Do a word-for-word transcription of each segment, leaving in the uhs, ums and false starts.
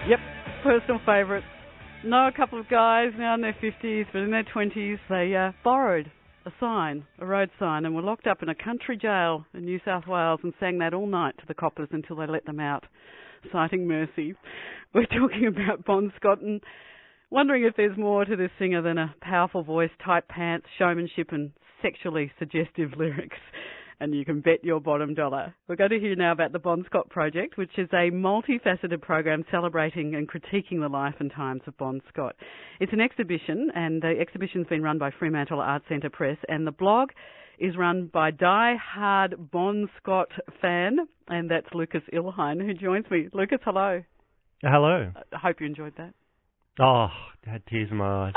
Yep, personal favourite. Know a couple of guys now in their fifties, but in their twenties they uh, borrowed a sign, a road sign, and were locked up in a country jail in New South Wales and sang that all night to the coppers until they let them out, citing mercy. We're talking about Bon Scott and wondering if there's more to this singer than a powerful voice, tight pants, showmanship and sexually suggestive lyrics. And you can bet your bottom dollar. We're going to hear now about the Bon Scott Project, which is a multifaceted program celebrating and critiquing the life and times of Bon Scott. It's an exhibition, and the exhibition's been run by Fremantle Arts Centre Press, and the blog is run by die-hard Bon Scott fan, and that's Lucas Ilhine, who joins me. Lucas, hello. Hello. I hope you enjoyed that. Oh, I had tears in my eyes.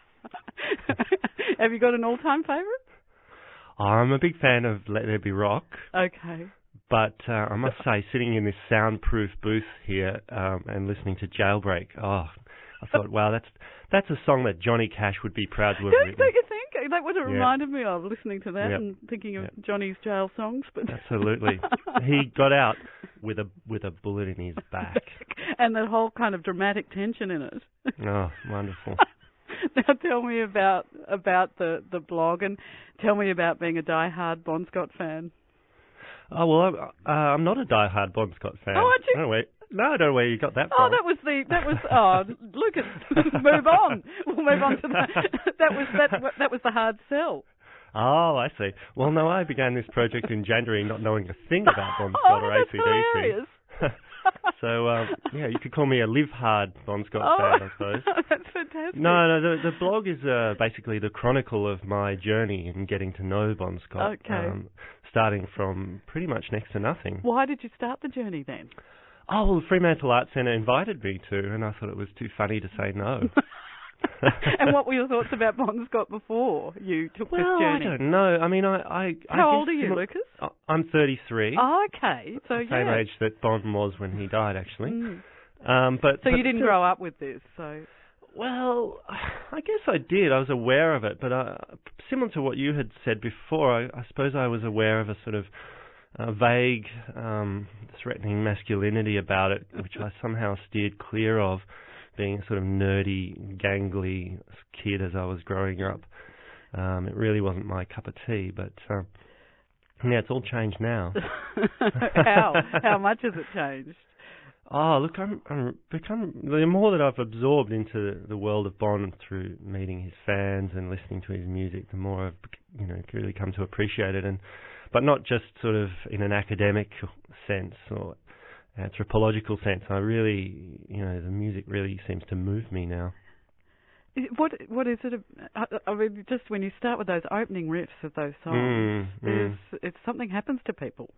Have you got an all-time favourite? Oh, I'm a big fan of Let There Be Rock. Okay. But uh, I must say, sitting in this soundproof booth here um, and listening to Jailbreak, oh, I thought, wow, that's that's a song that Johnny Cash would be proud to have Don't, written. don't you think? That would have Yeah. reminded me of, listening to that Yep. and thinking of Yep. Johnny's jail songs. But Absolutely. He got out with a with a bullet in his back. And that whole kind of dramatic tension in it. Oh, wonderful. Now tell me about about the, the blog and tell me about being a die-hard Bon Scott fan. Oh, well, I'm, uh, I'm not a die-hard Bon Scott fan. Oh, aren't you? I don't know where, no, I don't know where you got that Oh, from. that was the, that was, oh, Lucas, move on. We'll move on to that. That was, that, that was the hard sell. Oh, I see. Well, no, I began this project in January not knowing a thing about Bon Scott oh, or A C that's D C. hilarious. So, um, yeah, you could call me a live-hard Bon Scott Oh, fan, I suppose. that's fantastic. No, no, the, the blog is uh, basically the chronicle of my journey in getting to know Bon Scott, Okay. um, starting from pretty much next to nothing. Why did you start the journey then? Oh, well, the Fremantle Arts Centre invited me to, and I thought it was too funny to say no. And what were your thoughts about Bon Scott before you took well, this journey? I don't know. I mean, I... I How I old guess are you, similar- Lucas? I- I'm thirty-three. Oh, okay. So, the same yeah. age that Bon was when he died, actually. Mm. Um, but So but you didn't still- grow up with this, so... Well, I guess I did. I was aware of it, but uh, similar to what you had said before, I, I suppose I was aware of a sort of uh, vague, um, threatening masculinity about it, which I somehow steered clear of, being a sort of nerdy, gangly kid as I was growing up. Um, it really wasn't my cup of tea, but uh, yeah, it's all changed now. How? How much has it changed? Oh, look, I'm, I'm become the more that I've absorbed into the world of Bon through meeting his fans and listening to his music, the more I've, you know, really come to appreciate it, and but not just sort of in an academic sense or anthropological sense. I really, you know, the music really seems to move me now. What What is it? I, I mean, just when you start with those opening riffs of those songs, Mm, there's, mm. it's something happens to people.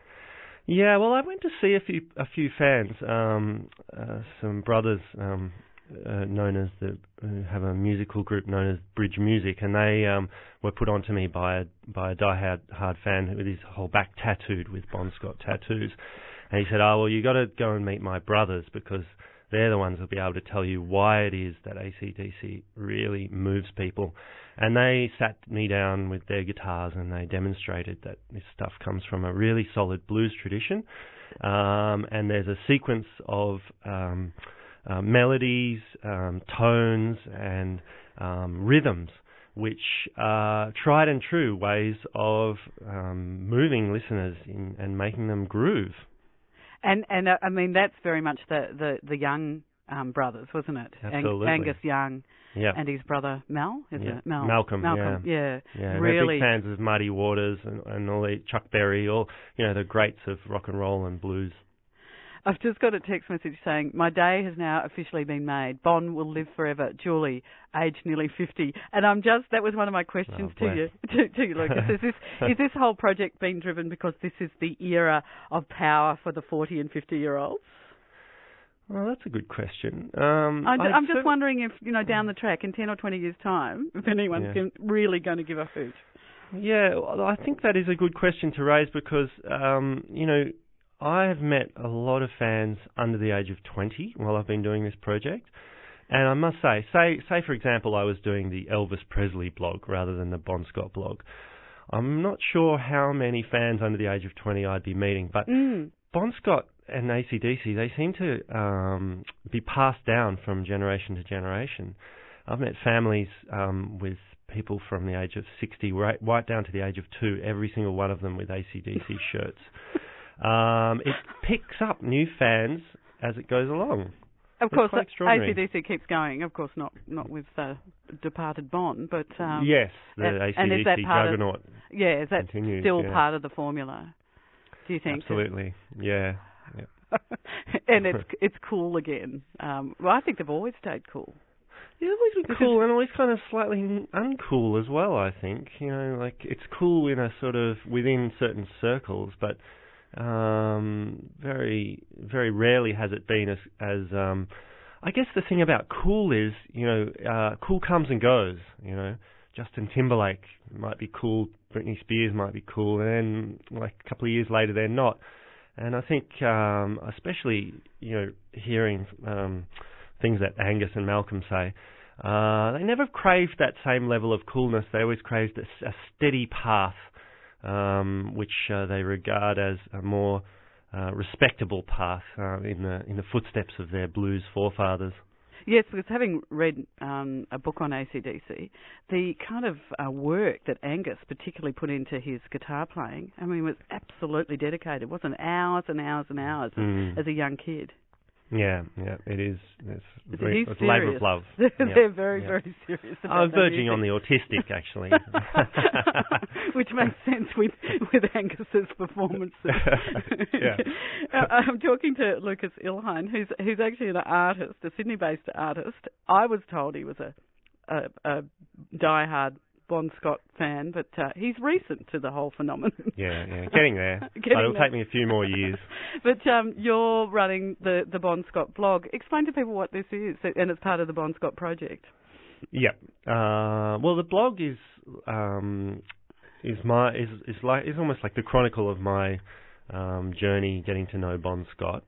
Yeah, well, I went to see a few a few fans, um, uh, some brothers um, uh, known as the who have a musical group known as Bridge Music, and they um, were put on to me by a by a die-hard hard fan with his whole back tattooed with Bon Scott tattoos, and he said, "Oh well, you got to go and meet my brothers because they're the ones who'll be able to tell you why it is that A C D C really moves people." And they sat me down with their guitars and they demonstrated that this stuff comes from a really solid blues tradition. Um, and there's a sequence of um, uh, melodies, um, tones, and um, rhythms, which are tried and true ways of um, moving listeners in, and making them groove. And and uh, I mean that's very much the the, the Young um, brothers, wasn't it? Absolutely. Ang- Angus Young Yeah. and his brother Mel, is Yeah. it? Mel. Malcolm, Malcolm, yeah. yeah. Yeah, really. they're big fans of Muddy Waters and, and all the Chuck Berry, all, you know, the greats of rock and roll and blues. I've just got a text message saying, my day has now officially been made. Bon will live forever. Julie, age nearly fifty. And I'm just, that was one of my questions Oh, to you, to, to you, Lucas. Is this, is this whole project being driven because this is the era of power for the forty and fifty year olds? Well, that's a good question. Um, I'm, I'd I'm just cer- wondering if, you know, down the track in ten or twenty years' time, if anyone's Yeah. going, really going to give a hoot. Yeah, well, I think that is a good question to raise because, um, you know, I have met a lot of fans under the age of twenty while I've been doing this project. And I must say, say, say for example, I was doing the Elvis Presley blog rather than the Bon Scott blog. I'm not sure how many fans under the age of twenty I'd be meeting, but Mm. Bon Scott and A C D C, they seem to um, be passed down from generation to generation. I've met families um, with people from the age of sixty right, right down to the age of two, every single one of them with A C D C shirts. Um, it picks up new fans as it goes along. Of it's course, A C D C keeps going. Of course, not not with uh, departed Bon, but um, yes, the and, A C D C and is that juggernaut. Of, yeah, is that continues, still yeah. part of the formula? Do you think? Absolutely, yeah. yeah. And it's it's cool again. Um, well, I think they've always stayed cool. Yeah, always been cool and always kind of slightly uncool as well, I think. You know, like it's cool in a sort of within certain circles, but um, very, very rarely has it been as, as um, I guess the thing about cool is, you know, uh, cool comes and goes, you know. Justin Timberlake might be cool, Britney Spears might be cool, and then like a couple of years later they're not. And I think um, especially, you know, hearing um, things that Angus and Malcolm say, uh, they never craved that same level of coolness. They always craved a, a steady path, um, which uh, they regard as a more uh, respectable path uh, in the in the footsteps of their blues forefathers. Yes, because having read um, a book on A C D C, the kind of uh, work that Angus particularly put into his guitar playing, I mean, was absolutely dedicated. It wasn't hours and hours and hours mm. as, as a young kid. Yeah, yeah, it is. It's, it's very, it's labour of love. They're yeah, very, yeah. very serious about I was verging music. on the autistic, actually. Which makes sense with, with Angus's performances. yeah. I'm talking to Lucas Ilhine, who's who's actually an artist, a Sydney-based artist. I was told he was a, a, a die-hard Bon Scott fan, but uh, he's recent to the whole phenomenon. Yeah, yeah, getting there. Getting but it'll there. take me a few more years. But um, you're running the, the Bon Scott blog. Explain to people what this is, and it's part of the Bon Scott project. Yeah. Uh, well, the blog is um, is my is is like is almost like the chronicle of my um, journey getting to know Bon Scott.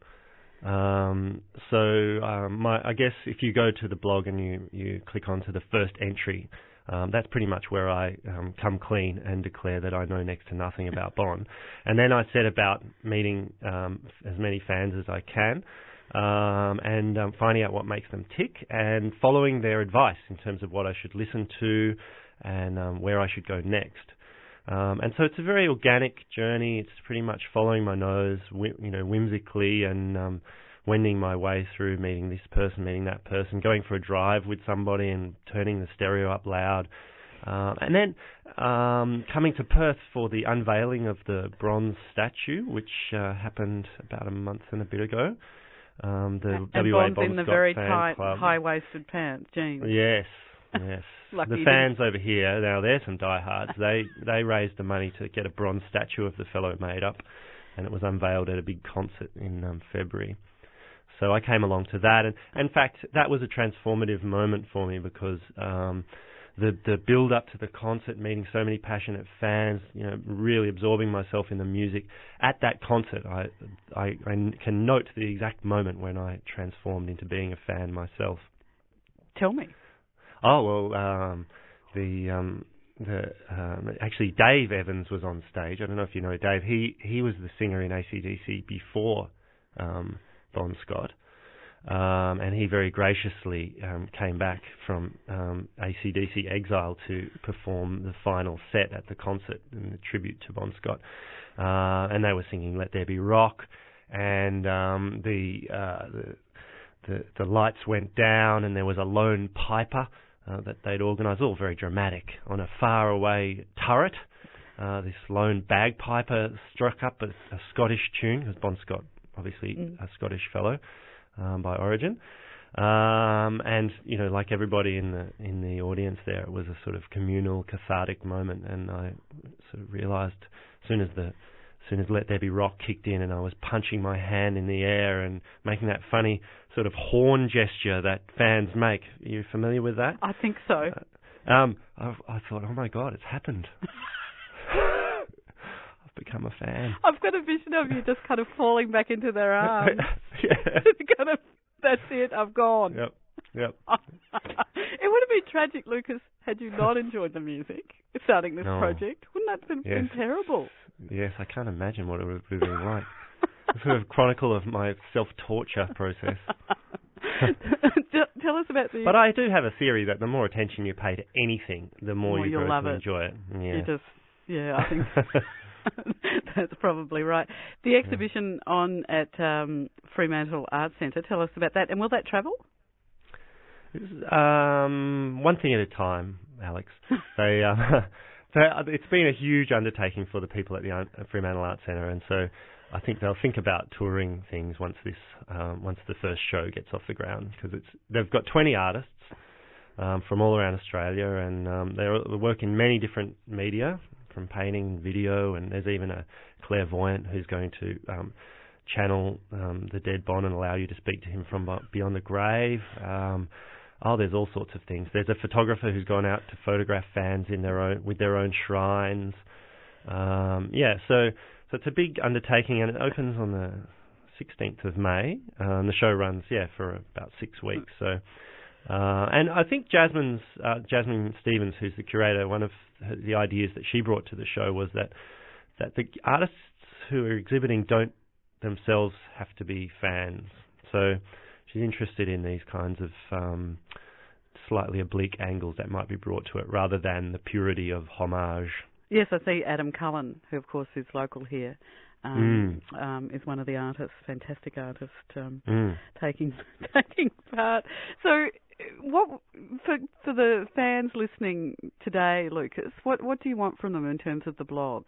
Um, so um, my I guess if you go to the blog and you you click onto the first entry. Um, that's pretty much where I um, come clean and declare that I know next to nothing about Bon. And then I set about meeting um, as many fans as I can um, and um, finding out what makes them tick and following their advice in terms of what I should listen to and um, where I should go next. Um, and so it's a very organic journey. It's pretty much following my nose, whi- you know, whimsically and um, wending my way through meeting this person, meeting that person, going for a drive with somebody and turning the stereo up loud. Uh, and then um, coming to Perth for the unveiling of the bronze statue, which uh, happened about a month and a bit ago. Um, the and W A Bon's Bon in the Scott very Fan tight, Club. high-waisted pants, jeans. Yes, yes. The fans over here, now they're some diehards. They they raised the money to get a bronze statue of the fellow made up, and it was unveiled at a big concert in um, February. So I came along to that, and in fact, that was a transformative moment for me because um, the the build up to the concert, meeting so many passionate fans, you know, really absorbing myself in the music. At that concert, I I, I can note the exact moment when I transformed into being a fan myself. Tell me. Oh well, um, the um, the um, actually Dave Evans was on stage. I don't know if you know Dave. He he was the singer in A C D C before. Um, Bon Scott, um, and he very graciously um, came back from um, A C D C exile to perform the final set at the concert in the tribute to Bon Scott, uh, and they were singing "Let There Be Rock," and um, the, uh, the the the lights went down, and there was a lone piper uh, that they'd organised, all very dramatic, on a faraway turret. Uh, this lone bagpiper struck up a, a Scottish tune because Bon Scott. Obviously mm. a Scottish fellow um, by origin, um, and you know, like everybody in the in the audience there, it was a sort of communal, cathartic moment. And I sort of realised as soon as the as soon as Let There Be Rock kicked in, and I was punching my hand in the air and making that funny sort of horn gesture that fans make. Are you familiar with that? I think so. Uh, um, I, I thought, oh my God, it's happened. Become a fan. I've got a vision of you just kind of falling back into their arms. yeah. kind of, that's it, I've gone. Yep, yep. It would have been tragic, Lucas, had you not enjoyed the music starting this no. project. Wouldn't that have been, yes. been terrible? Yes, I can't imagine what it would have been like. sort of chronicle of my self-torture process. Tell us about the... But I do have a theory that the more attention you pay to anything, the more, more you you'll grow love to it. enjoy it. Yeah. You just, yeah, I think that's probably right. The exhibition yeah. on at um, Fremantle Arts Centre, tell us about that. And will that travel? Um, one thing at a time, Alex. they, uh, so it's been a huge undertaking for the people at the Fremantle Arts Centre, and so I think they'll think about touring things once this, um, once the first show gets off the ground, because it's they've got twenty artists um, from all around Australia, and um, they work in many different media, from painting, video, and there's even a clairvoyant who's going to um, channel um, the dead Bon and allow you to speak to him from beyond the grave. Um, Oh, there's all sorts of things. There's a photographer who's gone out to photograph fans in their own with their own shrines. Um, yeah, so so it's a big undertaking, and it opens on the sixteenth of May. Um, the show runs, yeah, for about six weeks. So, uh, and I think Jasmine's uh, Jasmine Stevens, who's the curator, one of the ideas that she brought to the show was that that the artists who are exhibiting don't themselves have to be fans. So she's interested in these kinds of um, slightly oblique angles that might be brought to it, rather than the purity of homage. Yes, I see Adam Cullen, who of course is local here, um, mm. um, is one of the artists, fantastic artist, um, mm. taking taking part. So, what for for the fans listening today, Lucas? What what do you want from them in terms of the blog?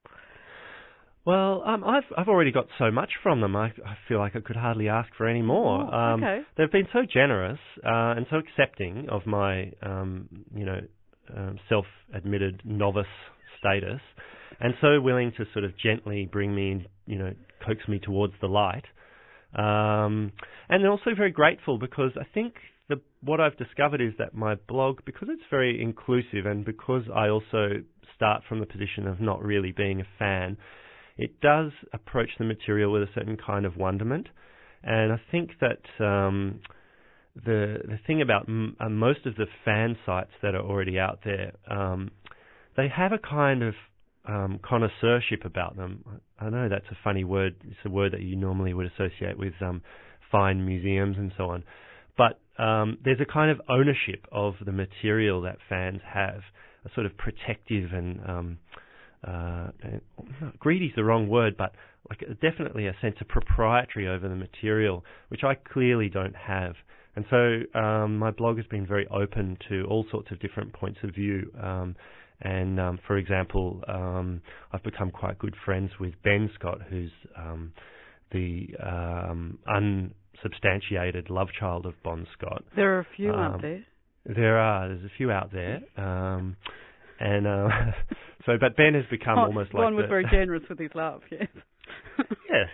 Well, um, I've I've already got so much from them. I, I feel like I could hardly ask for any more. Oh, um, okay. They've been so generous uh, and so accepting of my, um, you know, um, self-admitted novice status, and so willing to sort of gently bring me in, you know, coax me towards the light. Um, and they're also very grateful, because I think the what I've discovered is that my blog, because it's very inclusive, and because I also start from the position of not really being a fan, it does approach the material with a certain kind of wonderment. And I think that um, the the thing about m- uh, most of the fan sites that are already out there, um, they have a kind of um, connoisseurship about them. I know that's a funny word. It's a word that you normally would associate with um, fine museums and so on. But um, there's a kind of ownership of the material that fans have, a sort of protective and... Um, Uh, greedy is the wrong word, but like definitely a sense of proprietary over the material, which I clearly don't have. And so um, my blog has been very open to all sorts of different points of view. Um, and um, for example, um, I've become quite good friends with Ben Scott, who's um, the um, unsubstantiated love child of Bon Scott. There are a few um, out there. There are. There's a few out there. Um, And uh, so, but Ben has become oh, almost like Bon was the, very generous with his love, yes. yes,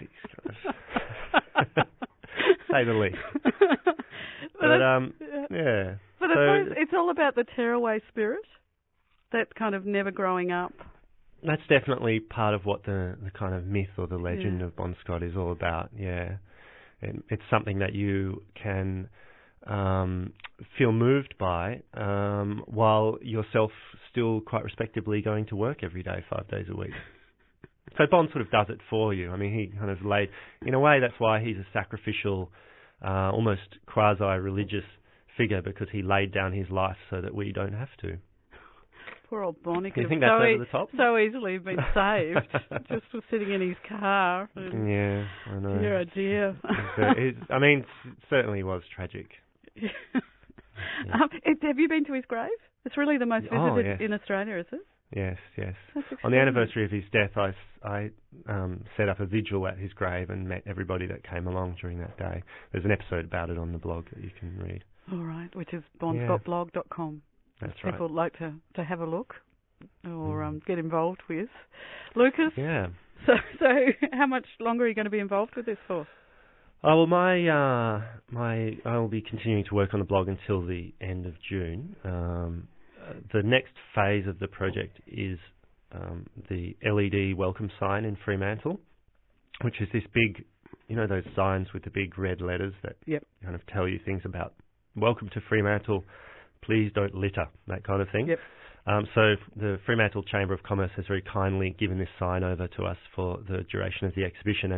say the least. But, but um, yeah. But so, I suppose it's all about the tearaway spirit, that kind of never growing up. That's definitely part of what the, the kind of myth or the legend yeah. of Bon Scott is all about. Yeah, and it's something that you can um, feel moved by, um, while yourself still quite respectably going to work every day, five days a week. So Bon sort of does it for you. I mean, he kind of laid, in a way, that's why he's a sacrificial, uh, almost quasi-religious figure, because he laid down his life so that we don't have to. Poor old Bon. He could you think have that's so, over the top? so easily been saved just for sitting in his car. And yeah, I know. Dear, oh dear. it, I mean, it certainly was tragic. Yeah. Um, it, have you been to his grave? It's really the most visited oh, yes. in Australia, is it? Yes, yes. On the anniversary of his death, I, I um, set up a vigil at his grave and met everybody that came along during that day. There's an episode about it on the blog that you can read. All right, which is bon scott blog dot com. That's if right. people would like to, to have a look or mm. um, get involved with. Lucas? Yeah. So, so how much longer are you going to be involved with this for? Oh, well, my, uh, my, I will be continuing to work on the blog until the end of June. Um, uh, the next phase of the project is um, the L E D welcome sign in Fremantle, which is this big, you know, those signs with the big red letters that yep. kind of tell you things about welcome to Fremantle, please don't litter, that kind of thing. Yep. Um, so the Fremantle Chamber of Commerce has very kindly given this sign over to us for the duration of the exhibition, and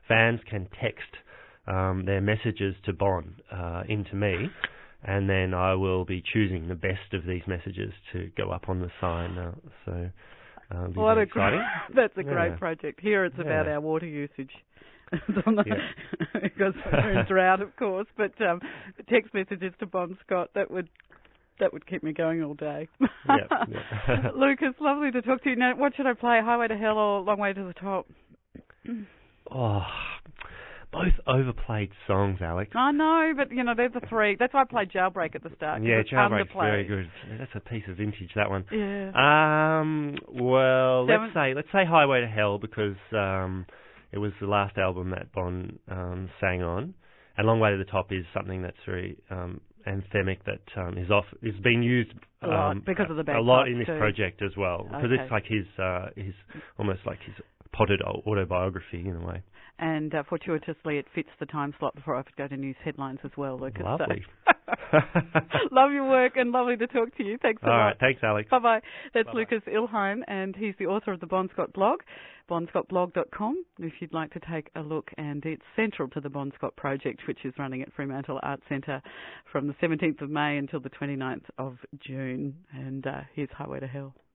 fans can text um, their messages to Bon uh, into me, and then I will be choosing the best of these messages to go up on the sign. Uh, so, uh, what a exciting. Great, that's a yeah. great project. Here it's yeah. about our water usage. the, yeah. because we're in drought, of course, but um, text messages to Bon Scott, that would that would keep me going all day. yep, yep. Lucas, lovely to talk to you. Now, what should I play, Highway to Hell or Long Way to the Top? oh, both overplayed songs, Alex. I know, but, you know, there's the three. That's why I played Jailbreak at the start. Yeah, it's Jailbreak's fun to very good. That's a piece of vintage, that one. Yeah. Um. Well, Seven. let's say let's say Highway to Hell because um, it was the last album that Bon um, sang on, and Long Way to the Top is something that's very um, anthemic that um, is off is being used a lot, um, because of the a lot in this too. project as well because okay. it's like his uh, his almost like his potted autobiography in a way. And uh, fortuitously, it fits the time slot before I have to go to news headlines as well, Lucas. Lovely. So. Love your work and lovely to talk to you. Thanks a All lot. All right, thanks, Alex. Bye-bye. That's Bye-bye. Lucas Ilhome, and he's the author of the Bon Scott blog, bon scott blog dot com, if you'd like to take a look. And it's central to the Bon Scott project, which is running at Fremantle Arts Centre from the seventeenth of May until the twenty-ninth of June. And uh, here's Highway to Hell.